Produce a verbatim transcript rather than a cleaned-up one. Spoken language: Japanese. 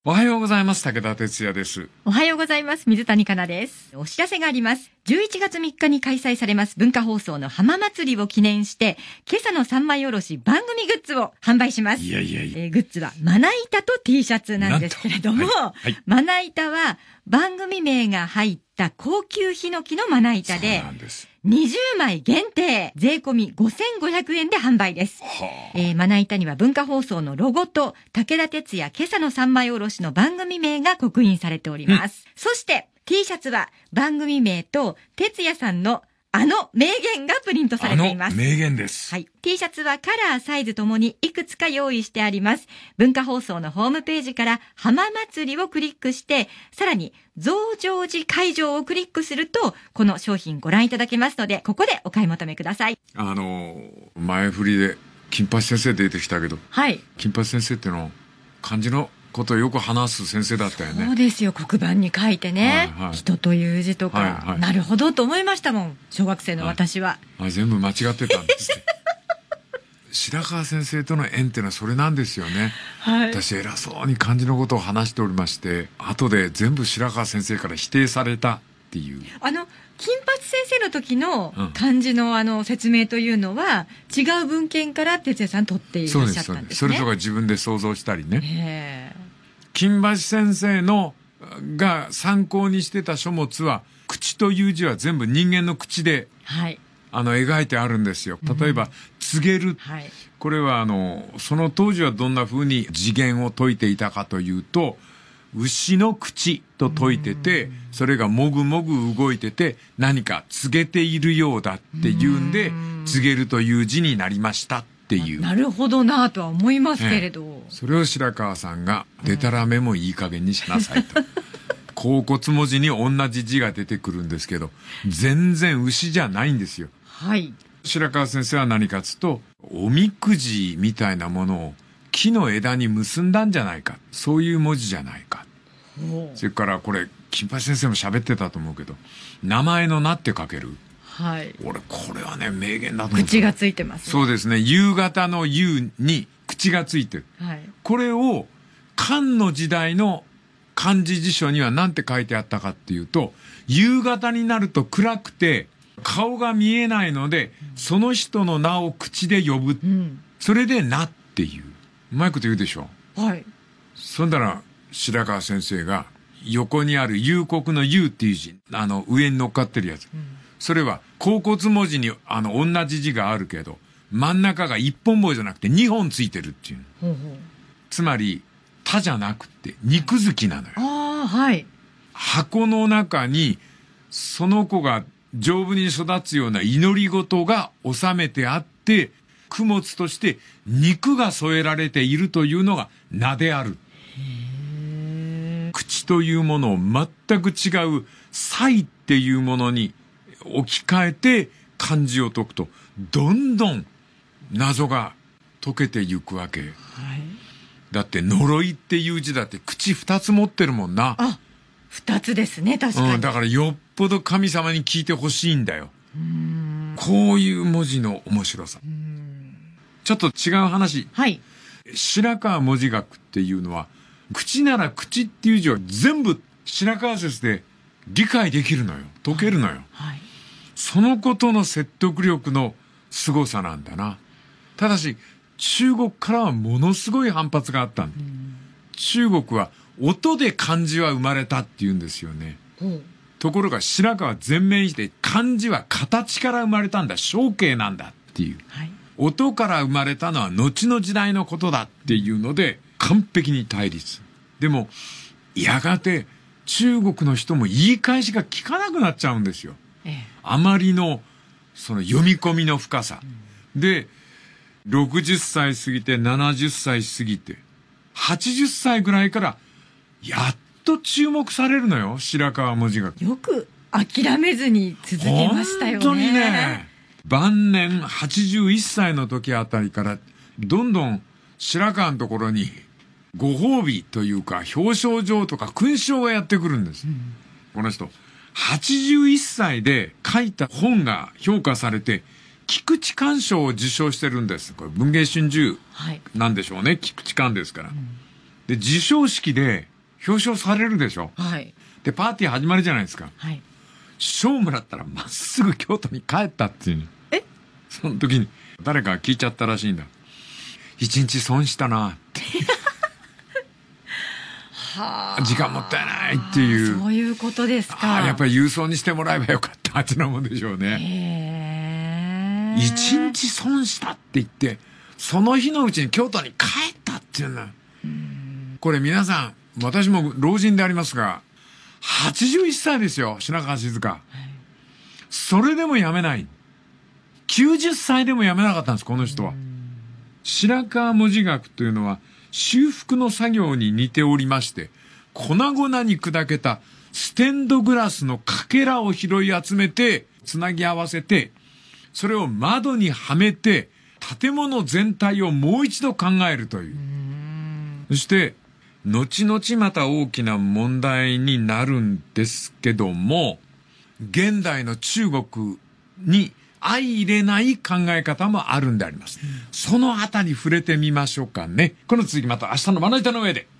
おはようございます。武田哲也です。 おはようございます。水谷香奈です。お知らせがあります。じゅういちがつみっかに開催されます文化放送の浜祭りを記念して、今朝の三枚おろし番組グッズを販売します。 いやいやいや。 えー、グッズはまな板と T シャツなんですけれども、はいはい、まな板は番組名が入った高級ヒノキのまな板で、 そうなんです。 にじゅうまい限定、税込みごせんごひゃくえんで販売です。はあ、えー、まな板には文化放送のロゴと武田鉄矢今朝の三枚おろしの番組名が刻印されております。うん、そして T シャツは番組名と鉄矢さんのあの名言がプリントされています。 あの名言です。 はい。T シャツはカラー、サイズともにいくつか用意してあります。文化放送のホームページから浜祭りをクリックして、さらに増上寺会場をクリックすると、この商品ご覧いただけますので、ここでお買い求めください。 あの、前振りで金八先生出てきたけど、 はい。 金八先生っての漢字のことをよく話す先生だったよね。 そうですよ。黒板に書いてね、はいはい、人という字とか、はいはい、なるほどと思いましたもん、小学生の私は。 はい、あ、全部間違ってたんですって白川先生との縁ってのはそれなんですよね。はい、私偉そうに漢字のことを話しておりまして、後で全部白川先生から否定されたっていう。 あの金八先生の時の漢字のあの説明というのは、うん、違う文献から哲也さん取っていらっしゃったんですね。 それとか自分で想像したりね。へー。金八先生のが参考にしてた書物は、口という字は全部人間の口で、はい、あの描いてあるんですよ。例えば、うん、告げる、はい、これはあのその当時はどんな風に次元を解いていたかというと、牛の口と解いてて、それがもぐもぐ動いてて何か告げているようだっていうんで、告げるという字になりましたっていう。 なるほどなとは思いますけれど、 ね、それを白川さんがでたらめもいい加減にしなさいと甲骨文字に同じ字が出てくるんですけど、全然牛じゃないんですよ。はい。白川先生は何かつと、おみくじみたいなものを木の枝に結んだんじゃないか、そういう文字じゃないか。それからこれ金八先生も喋ってたと思うけど、名前の名って書ける。はい。俺これはね名言だと思う。 口がついてます、ね。 そうですね。夕方の夕に口がついてる。はい。これを漢の時代の漢字辞書には何て書いてあったかっていうと、夕方になると暗くて顔が見えないので、うん、その人の名を口で呼ぶ。うん、それで名っていう。うまいこと言うでしょ。はい。そんだら白川先生が横にある幽谷の幽っていう字、あの上に乗っかってるやつ。うん、それは甲骨文字にあの同じ字があるけど、真ん中が一本棒じゃなくて二本ついてるっていう。ほうほう。つまり田じゃなくて肉付きなのよ。ああ、はい。箱の中にその子が丈夫に育つような祈り事が収めてあって、供物として肉が添えられているというのが名である。へー。口というものを全く違う才っていうものに置き換えて漢字を解くと、どんどん謎が解けていくわけ。はい。だって呪いっていう字だって口二つ持ってるもんな。あ、 二つですね、確かに。 うん、だからよっぽど神様に聞いてほしいんだよ。うーん、こういう文字の面白さ。うーん、ちょっと違う話。はい。白川文字学っていうのは、口なら口っていう字は全部白川説で理解できるのよ。解けるのよ。はい。はい、そのことの説得力の凄さなんだな。ただし、中国からはものすごい反発があったんだ。うん、中国は音で漢字は生まれたって言うんですよね。うん、ところが白川は全面して漢字は形から生まれたんだ。象形なんだっていう。はい、音から生まれたのは後の時代のことだっていうので完璧に対立。でもやがて中国の人も言い返しが聞かなくなっちゃうんですよ。ええ、あまりのその読み込みの深さ。うん、で、ろくじゅっさい過ぎてななじゅっさい過ぎてはちじゅっさいぐらいからやっと注目されるのよ、白川文字学。 よく諦めずに続けましたよね。 本当にね、晩年はちじゅういっさいの時あたりからどんどん白川のところにご褒美というか表彰状とか勲章がやってくるんです。うん、この人はちじゅういっさいで書いた本が評価されて菊池寛賞を受賞してるんです。これ文藝春秋なんでしょうね。はい、菊池寛ですから。うん、で、授賞式で表彰されるでしょ。 はい。 で、パーティー始まるじゃないですか。 はい。 聖武だったらまっすぐ京都に帰ったっていう。 え？ その時に誰かが聞いちゃったらしいんだ。一日損したなって。 はあ。 時間もったいないっていう。 そういうことですか。 あやっぱり郵送にしてもらえばよかったってなもんでしょうね。 へえ。 一日損したって言って、その日のうちに京都に帰ったっていうのは。これ皆さん、私も老人でありますが、はちじゅういっさいですよ、白川静香。はい、それでもやめない。きゅうじゅっさいでもやめなかったんです、この人は。白川文字学というのは、修復の作業に似ておりまして、粉々に砕けたステンドグラスのかけらを拾い集めて、つなぎ合わせて、それを窓にはめて、建物全体をもう一度考えるという。そして、後々また大きな問題になるんですけども、現代の中国に相入れない考え方もあるんであります。うん、そのあたり触れてみましょうかね。この続きまた明日のまな板の上で。